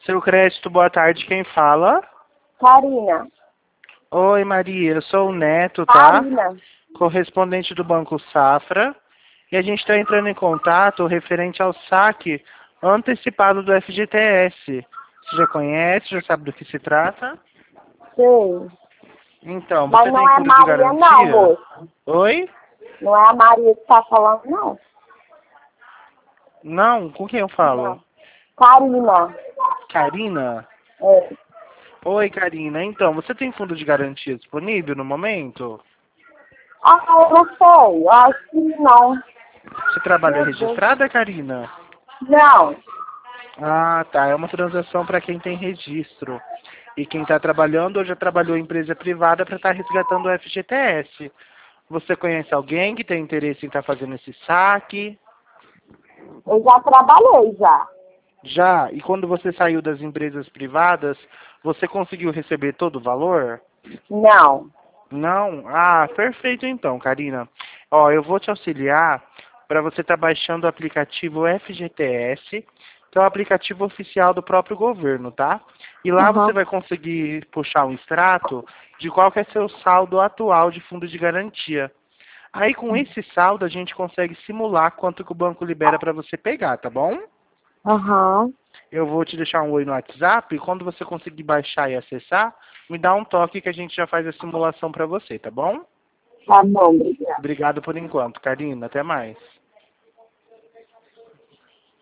Seu crédito, boa tarde, quem fala? Karina. Oi, Maria, eu sou o Neto, tá? Karina. Correspondente do Banco Safra. E a gente está entrando em contato referente ao saque antecipado do FGTS. Você já conhece, já sabe do que se trata? Sei. Então, Mas você não tem é fundo de Maria não, garantia? moço. Oi? Não é a Maria que tá falando, não. Não? Com quem eu falo? Não. Karina. Karina? É. Oi, Karina. Então, você tem fundo de garantia disponível no momento? Ah, eu não sei. Eu acho que não. Você trabalha Meu Deus. registrada, Karina? Não. Ah, tá. É uma transação para quem tem registro. E quem está trabalhando ou já trabalhou em empresa privada para estar resgatando o FGTS. Você conhece alguém que tem interesse em estar fazendo esse saque? Eu já trabalhei, já. Já? E quando você saiu das empresas privadas, você conseguiu receber todo o valor? Não. Não? Ah, perfeito então, Karina. Ó, eu vou te auxiliar para você estar baixando o aplicativo FGTS, que é o aplicativo oficial do próprio governo, tá? E lá você Aham. vai conseguir puxar um extrato de qual que é seu saldo atual de fundo de garantia. Aí com esse saldo a gente consegue simular quanto que o banco libera para você pegar, tá bom? Aham. Eu vou te deixar um oi no WhatsApp e quando você conseguir baixar e acessar, me dá um toque que a gente já faz a simulação para você, tá bom? Tá bom, obrigada. Obrigado por enquanto, Karina. Até mais.